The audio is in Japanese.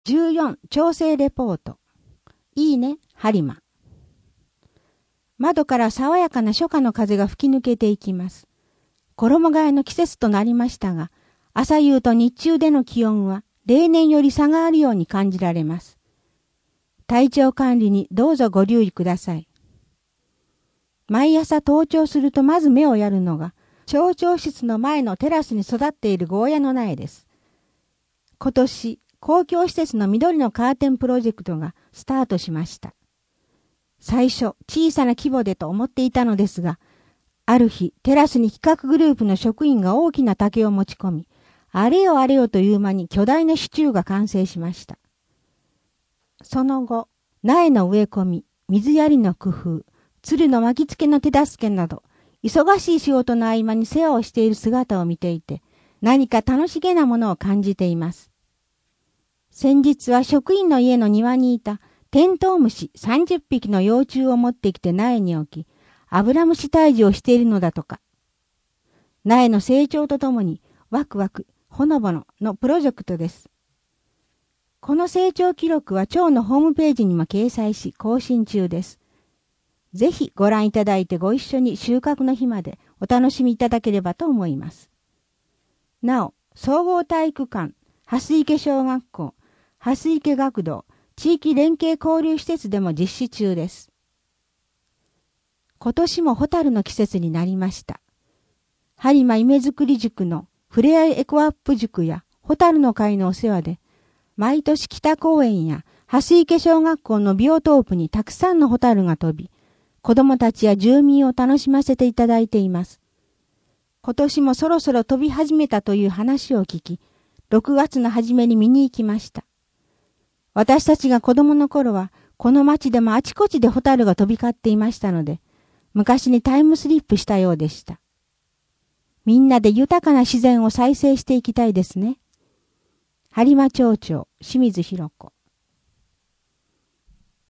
14調整レポート。いいね、播磨。窓から爽やかな初夏の風が吹き抜けていきます。衣替えの季節となりましたが、朝夕と日中での気温は例年より差があるように感じられます。体調管理にどうぞご留意ください。毎朝登頂するとまず目をやるのが、町長室の前のテラスに育っているゴーヤの苗です。今年、公共施設の緑のカーテンプロジェクトがスタートしました。最初、小さな規模でと思っていたのですが、ある日、テラスに企画グループの職員が大きな竹を持ち込み、あれよあれよという間に巨大な支柱が完成しました。その後、苗の植え込み、水やりの工夫、鶴の巻き付けの手助けなど、忙しい仕事の合間に世話をしている姿を見ていて、何か楽しげなものを感じています。先日は職員の家の庭にいたテントウムシ30匹の幼虫を持ってきて苗に置き、アブラムシ退治をしているのだとか。苗の成長とともにワクワク、ほのぼののプロジェクトです。この成長記録は町のホームページにも掲載し更新中です。ぜひご覧いただいてご一緒に収穫の日までお楽しみいただければと思います。なお、総合体育館、蓮池小学校、蓮池学童、地域連携交流施設でも実施中です。今年もホタルの季節になりました。播磨夢づくり塾のふれあいエコアップ塾やホタルの会のお世話で、毎年北公園や蓮池小学校のビオトープにたくさんのホタルが飛び、子供たちや住民を楽しませていただいています。今年もそろそろ飛び始めたという話を聞き、6月の初めに見に行きました。私たちが子供の頃は、この町でもあちこちでホタルが飛び交っていましたので、昔にタイムスリップしたようでした。みんなで豊かな自然を再生していきたいですね。播磨町長、清水弘子。